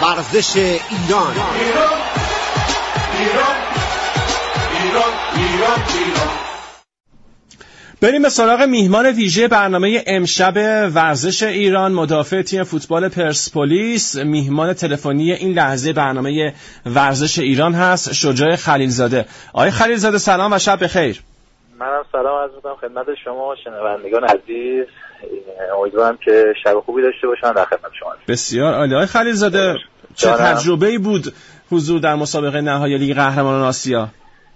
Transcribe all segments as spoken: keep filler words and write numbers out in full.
ورزش ایران. ایران ایران ایران ایران ایران. بریم به سراغ میهمان ویژه برنامه امشب ورزش ایران، مدافع تیم فوتبال پرسپولیس. میهمان تلفنی این لحظه برنامه ورزش ایران هست شجاع خلیلزاده. آقای خلیلزاده سلام و شب بخیر. منم سلام عرض می‌کنم خدمت شما شنوندگان عزیز. امیدوارم که شب خوبی داشته باشن در خدمت شما. بسیار عالی. آقای خلیلزاده چه تجربه‌ای بود حضور در مسابقه نهایی لیگ قهرمانان آسیا؟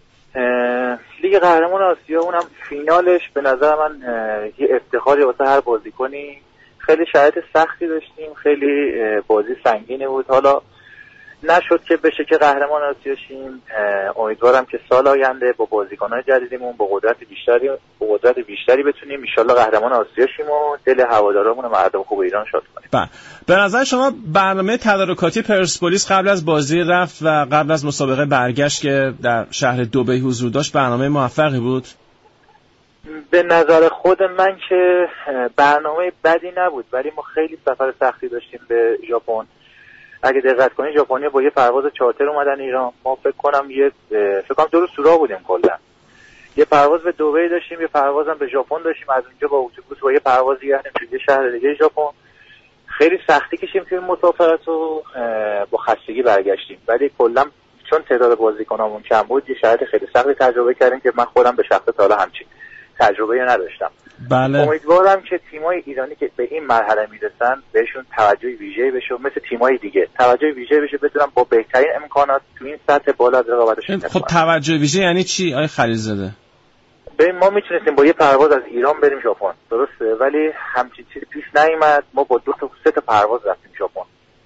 لیگ قهرمان آسیا اونم فینالش به نظر من یه افتخاری واسه هر بازیکنی. خیلی شرایط سختی داشتیم، خیلی بازی سنگینی بود. حالا نشد که بشه که قهرمان آسیا شیم. امیدوارم که سال آینده با بازیکن‌های جدیدمون با قدرت بیشتری با قدرت بیشتری بتونیم ان شاءالله قهرمان آسیا شیم و دل هوادارامون و مردم خوب ایران شاد کنیم. بله. به نظر شما برنامه تدارکاتی پرسپولیس قبل از بازی رفت و قبل از مسابقه برگشت که در شهر دبی حضور داشت برنامه موفقی بود؟ به نظر خود من که برنامه بدی نبود، ولی ما خیلی سفر سختی داشتیم به ژاپن. اگه دقت کنید ژاپنیا با یه پرواز چارتر اومدن ایران. ما فکر کنم یه فکر کنم دو روز سورا بودیم کلا. یه پرواز به دبی داشتیم، یه پروازم به ژاپن داشتیم. از اونجا با اتوبوس با یه پروازی رفتیم توی شهر دیگه ژاپن. خیلی سختی کشیدیم توی مسافرت و با خستگی برگشتیم، ولی کلا چون تعداد بازیکنامون کم بود یه شرایط خیلی سختی تجربه کردیم که من خودم به شخص تا حالا همچین تجربه‌ای نداشتم. بله. امیدوارم که تیم‌های ایرانی که به این مرحله میرسن بهشون توجه ویژه‌ای بشه، مثل تیم‌های دیگه توجه ویژه‌ای بشه، بتونن با بهترین امکانات تو این سطح بالا از رقابتشون خب توجه ویژه یعنی چی آقای خلیلزاده؟ ببین ما میتونستیم با یه پرواز از ایران بریم ژاپن، درسته، ولی همچین چیزی پیش نیومد. ما با دو تا سه تا پرواز رفتیم ژاپن.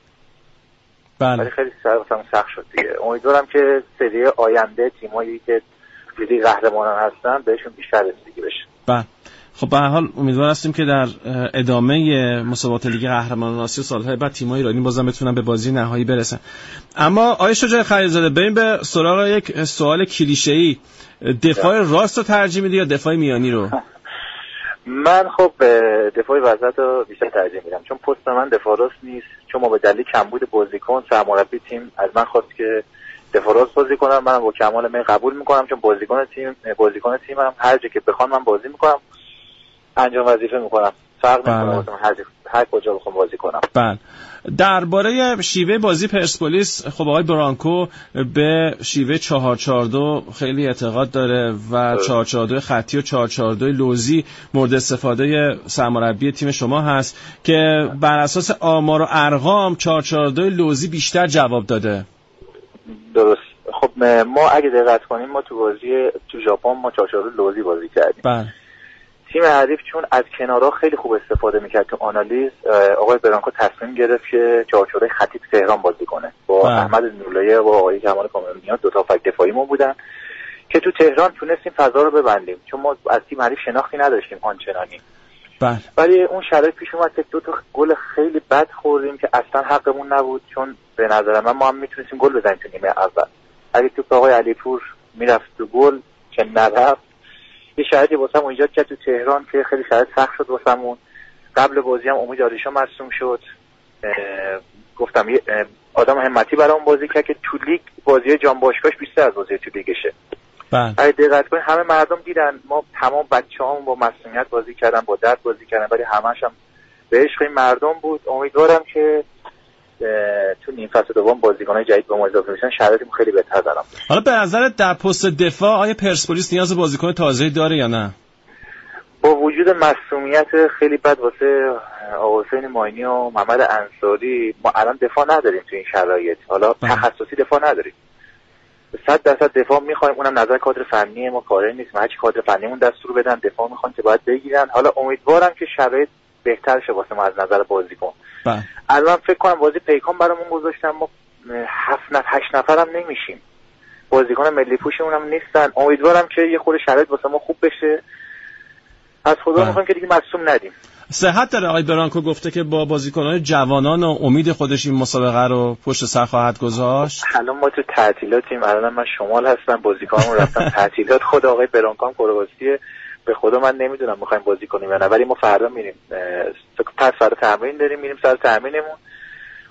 بله. ولی خیلی سخت سخت شد دیگه. امیدوارم که سری آینده تیمایی که لیگ قهرمانان هستن بهشون بیشتر رسیدگی بشه. بله. خب به هر حال امیدوار هستیم که در ادامه مسابقات لیگ قهرمانان آسیا سالهای بعد تیم‌های ایرانی بازم بتونن به بازی نهایی برسن. اما آقای شجاع خلیلزاده بریم به سراغ یک سوال کلیشه‌ای. دفاع راست رو ترجیح میدی یا دفاع میانی رو؟ من خب دفاع وسط رو بیشتر ترجیح میدم، چون پست من دفاع راست نیست. چون ما به دلیل کمبود بازیکن سرمربی تیم از من خواست که دفاع راست بازی کنم. منم با کمال میل قبول میکنم، چون بازیکن تیم بازیکن تیمم هر جا که بخوام من بازی میکنم، انجام وظیفه میکنم. فرق نمیکنه هر هر کجا بخوام بازی کنم. بله. درباره شیوه بازی پرسپولیس خب آقای برانکو به شیوه چهار چهار دو خیلی اعتقاد داره و چهار چهار دو خطی و چهار چهار دو لوزی مورد استفاده سرمربی تیم شما هست که بر اساس آمار و ارقام چهار چهار دو لوزی بیشتر جواب داده. درست. خب ما اگه دقت کنیم ما تو بازی تو ژاپن ما چهار چهار دو لوزی بازی کردیم. بله. تیم حریف چون از کنارها خیلی خوب استفاده میکرد تو آنالیز، آقای برانکو تصمیم گرفت که چهار چهار دو خطی تو تهران بازی کنه با بله. احمد نورلایه و آقای کمال کامرانیان دو تا فک دفاعی ما بودن که تو تهران تونستیم فضا رو ببندیم، چون ما از تیم حریف شناختی نداشتیم آنچنانی. بله. ولی اون شرایط پیش اومد که دو تا گل خیلی بد خوردیم که اصلا حقمون نبود، چون به نظر من ما هم میتونستیم گل بزنیم تو نیمه اول. اگه توپ آقای علیپور میرفت تو گل که نرفت، یه شرایطی واسم ایجاد کرد تو تهران که خیلی شرایط سخت شد واسمون. قبل بازی هم امید آریشا مصدوم شد. گفتم یه آدم همتی برام بازی کرد که تو لیگ بازی جام باشگاهش بیشتر از بازی تو لیگشه. بله. اگه دقت کنید همه مردم دیدن ما تمام بچه‌هامون با معصومیت بازی کردن، با درد بازی کردن، ولی همه‌ش هم به عشق این مردم بود. امیدوارم که تو نیم فصل دوم بازیکن‌های جدید به ما اضافه بشن شرایطمون خیلی بهتر دارم. حالا به نظرت در پست دفاع آیا پرسپولیس نیاز به بازیکن تازه‌ای داره یا نه؟ با وجود معصومیت خیلی بد واسه آقا حسین ماینی و محمد انصاری ما الان دفاع نداریم تو این شرایط. حالا تخصصی دفاع نداریم. صد درصد دفاع می‌خوایم، اونم نظر کادر فنی ما کاری نیست. ما هرچی کادر فنیمون دستور بدن دفاع می‌خوان که باید بگیرن. حالا امیدوارم که شرایط بهتر شه واسه ما از نظر بازیکن. بله. الان فکر کنم بازی پیکان برامون گذاشتن، ما هفت نفر هشت نفرم نمیشیم. بازیکن ملی پوشمون هم نیستن. امیدوارم که یه خورده شرایط واسه ما خوب بشه. از خدا می‌خوام که دیگه مصدوم ندیم. صحت داره آقای برانکو گفته که با بازیکن‌های جوانان و امید خودش این مسابقه رو پشت سر خواهد گذاشت. الان ما تو تعطیلاتیم. الان من شمال هستم، بازیکنامون رفتن تعطیلات. خود آقای برانکو هم کرواستیه. به خدا من نمیدونم می‌خوایم بازی کنیم یا نه، ولی ما فردا میریم. پس فردا تمرین داریم، میریم سر تمرینمون.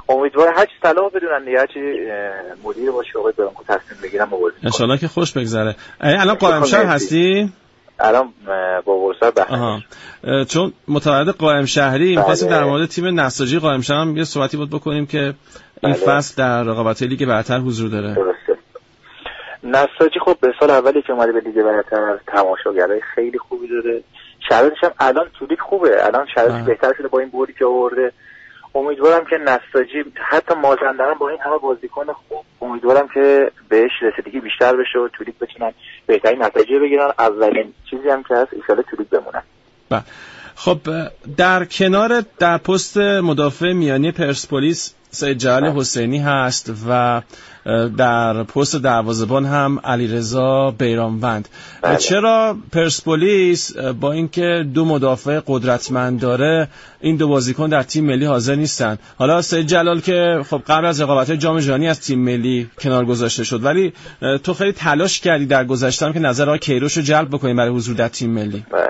امیدوارم هر چی صلاح بدونن دیگه، هر چی مدیر باشه آقای برانکو تصمیم بگیرن مبارزه کنن. ان شاءالله که خوش بگذره. الان قائم شهر هستی؟ الان با ورسای بهمن. چون متولد قائم شهری می‌خواستیم در مورد تیم نساجی قائم شهر هم یه صحبتی بود بکنیم که این بله. فصل در رقابت لیگ برتر حضور داره. درسته. نساجی خب به سال اولی که اومده به لیگ برتر تماشاگرای خیلی خوبی داره. شرایطش هم الان تو لیگ خوبه. الان شرایطش بهتر شده با این بردی که آورده. امیدوارم که نساجی حتی مازندران با این همه بازیکن خوب، امیدوارم که بهش رسیدگی بیشتر بشه و تو لیگ بتونن بهترین نتیجه بگیرن. اولین چیزی هم که هست ان شاءالله تو لیگ بمونن. بله. خب در کنار در پست مدافع میانی پرسپولیس سید جلال حسینی هست و در پست دروازه‌بان هم علیرضا بیرانوند. بله. چرا پرسپولیس با اینکه دو مدافع قدرتمند داره این دو بازیکن در تیم ملی حاضر نیستن؟ حالا سید جلال که خب قبل از رقابت‌های جام جهانی از تیم ملی کنار گذاشته شد، ولی تو خیلی تلاش کردی در گذشته هم که نظر آقای کیروش رو جلب بکنی برای حضور در تیم ملی. بله.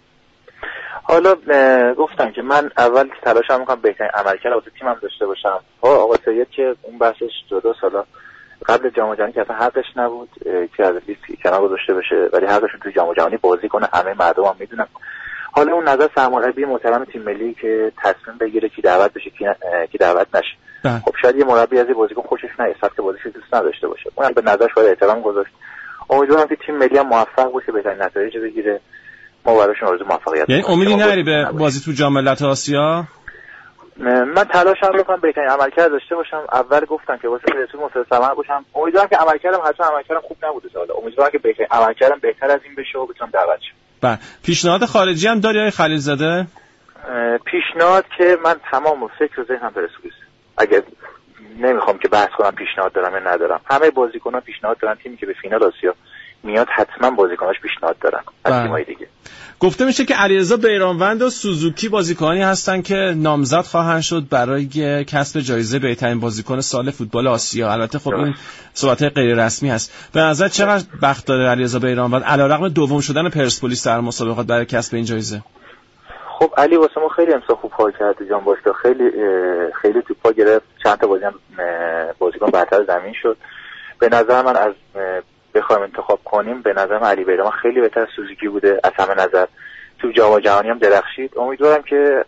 حالا گفتم که من اول تلاشم میکنم بهترین عملکرد واسه تیمم داشته باشم. آقا سید که اون بحثش جدا سالا قبل جام جهانی که اصلا حقش نبود که از لیست کنار گذاشته بشه، ولی حقش تو جام جهانی بازی کنه، همه مردم هم میدونن. حالا اون نظر سرمربی محترم تیم ملی که تصمیم بگیره کی دعوت بشه کی, ن... کی دعوت نشه. ده. خب شاید یه مربی از بازیکن خوشش نیاد، سبک بازیش دوست نداشته باشه، اونم به نظرش باید احترام گذاشت. امیدوارم که تیم ملی هم موفق باشه، بهترین نتایج بگیره. ما براشون آرزو موفقیت. یعنی امیدی نداری به بازی تو جام ملت آسیا؟ من تلاشم میکنم بهترین عملکرد داشته باشم. اول گفتم که واسه رسول مصر ثمر باشم. امیدوارم که عملکردم حتما عملکردم خوب نبوده حالا. امیدوارم که بهترین عملکردم بهتر از این بشه و بتونم دعوت شم. بله. پیشنهاد خارجی هم داری آقای خلیلزاده؟ پیشنهاد که من تمام فکر و ذهنم پرسپولیس. اگه نمیخوام که بحث کنم پیشنهاد دارم یا ندارم. همه بازیکنان پیشنهاد دارن. تیمی که به فینال آسیا میاد حتما بازیکناش پیشنهاد دارن از تیم‌های دیگه. گفته میشه که علیرضا بیرانوند و سوزوکی بازیکنانی هستن که نامزد خواهند شد برای کسب جایزه بهترین بازیکن سال فوتبال آسیا. البته خب این صحبت غیر رسمی هست. به نظر چقدر بخت داره علیرضا بیرانوند علیرغم دوم شدن پرسپولیس در مسابقات برای کسب این جایزه؟ خب علی واسه ما خیلی امسال خوب کار کرد جام باشگاه، خیلی خیلی توپا گرفت، چند تا بازی هم بازیکن برتر زمین شد. به نظر من از بخوایم انتخاب کنیم به نظر من علی بیرانوند خیلی بهتر از سوزوکی بوده از همه نظر. تو جام جهانی هم درخشید. امیدوارم که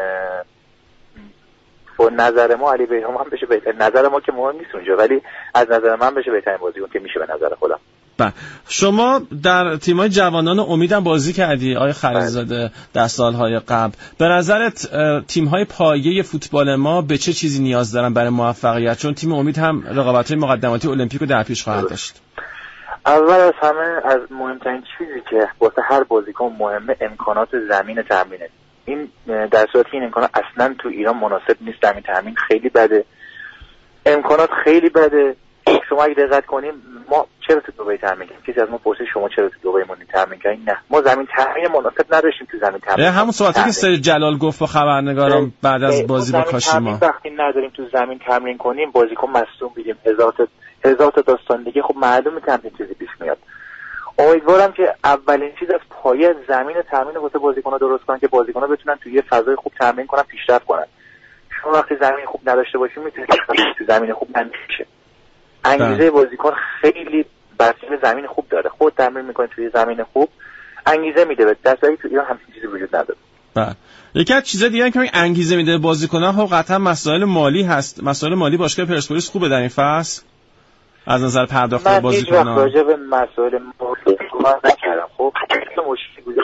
با نظر ما علی بیرانوند بشه بهتر. نظر ما که مهم نیست اونجا، ولی از نظر من بشه بهترین بازیکن که میشه به نظر خودم. بله. شما در تیم‌های جوانان امیدم بازی کردی آقای خلیلزاده در سال‌های قبل. به نظرت تیم‌های پایه فوتبال ما به چه چیزی نیاز دارن برای موفقیت؟ چون تیم امید هم رقابت‌های مقدماتی المپیک رو در پیش خواهد داشت. اول از همه از مهمترین چیزی که واسه هر بازیکن مهمه امکانات زمین تمرینه. این در صورتی این امکانات اصلا تو ایران مناسب نیست. زمین تمرین خیلی بده، امکانات خیلی بده. شما اگه دقت کنیم ما چرا تو دبی تمرین کردیم؟ کسی از ما پرسید شما چرا تو دبی مونید تمرین کردین؟ نه، ما زمین تمرین مناسب نداشتیم تو زمین تمرین. همون صحبتی که سید جلال گفت با خبرنگاران بعد از بازی با کاشیما. وقتی نداریم تو زمین تمرین کنیم بازیکن مصدوم می‌شیم، هزار تا هزار تا داستان دیگه. خب معلومه تمرین چیزی پیش میاد. امیدوارم که اولین چیز از پایه زمین تمرین واسه بازیکن‌ها درست کنن که بازیکن‌ها بتونن توی یه فضای خوب تمرین کنن، پیشرفت کنن. شما وقتی زمین خوب نداشته باشید میتونید تو زمین خوب نمیشه. انگیزه بازیکن خیلی بسیار زمین خوب داره. خود تمرین میکنه توی زمین خوب انگیزه میده. به دستایی تو ایران همچین چیزی وجود نداره. بله. یکی از چیزا دیگه که انگیزه میده بازیکن‌ها خب قطعا مسائل مالی هست. مسائل مالی باشگاه پرسپولیس خوبه در این فصل از نظر پرداخت بازیکن‌ها. من هیچ وقت راجع به مسائل مالی صحبت نکردم. خب مشکلی بود.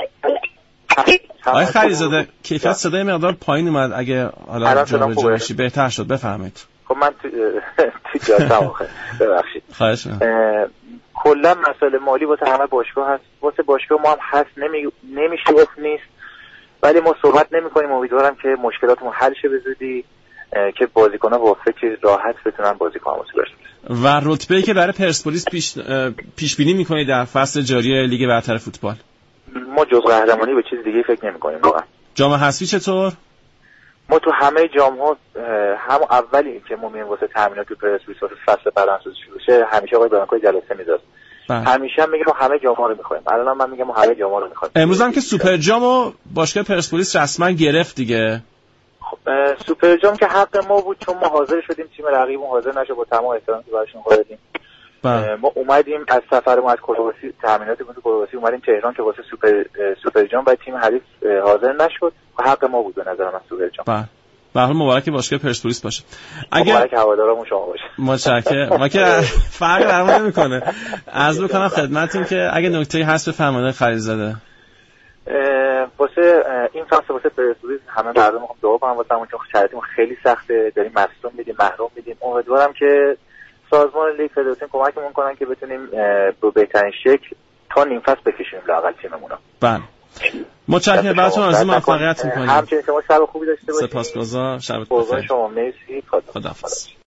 آقای خلیلزاده کیفیت صدای مقدار پایین اومد، اگه حالا جابجا بشی بهتر شد. بفرمایید. خب من تو تو جاتم آخه ببخشید. خواهش می‌کنم. کلا مسائل مالی واسه همه باشگاه هست، واسه باشگاه ما هم هست. نمی نمیشه گفت نیست، ولی ما صحبت نمی‌کنیم. امیدوارم که مشکلاتمون حل شه به زودی که بازیکن‌ها با فکر راحت بتونن بازی کنن. و رتبه‌ای که برای پرسپولیس پیش پیش بینی می‌کنید در فصل جاری لیگ برتر فوتبال؟ ما جز قهرمانی به چیز دیگه فکر نمی‌کنیم واقعا. جام حذفی چطور؟ ما تو همه جام‌ها همون اولی که ما می‌ایم واسه تامینات تو پرسپولیس واسه فصل بدنسازی شروع شه همیشه آقای برانکو جلسه می‌ذاره. همیشه هم میگه ما همه جام‌ها رو می‌خوایم. الان من میگم ما همه جام‌ها رو می‌خوایم. امروز هم که سوپر جامو باشگاه پرسپولیس رسما گرفت دیگه. سوپر جام که حق ما بود چون ما حاضر شدیم، تیم رقیبمون حاضر نشد با تمام احترامی که براشون قائلیم. ما اومدیم از سفر ما از کرواسی، تامینات بود کرواسی اومدیم تهران که واسه سوپر سوپر جام، بعد تیم حریف حاضر نشد و حق ما بود به نظر من سوپر جام. بله. به هر حال مبارک باشگاه پرسپولیس باشه. اگه مبارک هوادارمون شما باشه. متشکرم. ما که فرق برامون نمیکنه. عرض بکنم خدمتتون که اگه نکته‌ای هست بفرمایید خلیل‌زاده. واسه این فصل واسه پرسپولیس همه مردم میخوام دعا کنم واسه همون، چون شرایطمون خیلی سخته، داریم مصدوم میدیم، محروم میدیم. امیدوارم که سازمان لیگ فدراسیون کمکمون کنن که بتونیم به بهترین شکل تا نیم فصل بکشیم لااقل تیممون رو. بله. متشکرم. براتون آرزوی موفقیت می‌کنم. همچنین شما شب خوبی داشته باشید. سپاسگزارم. شب بخیر. شما مرسی. خداحافظ.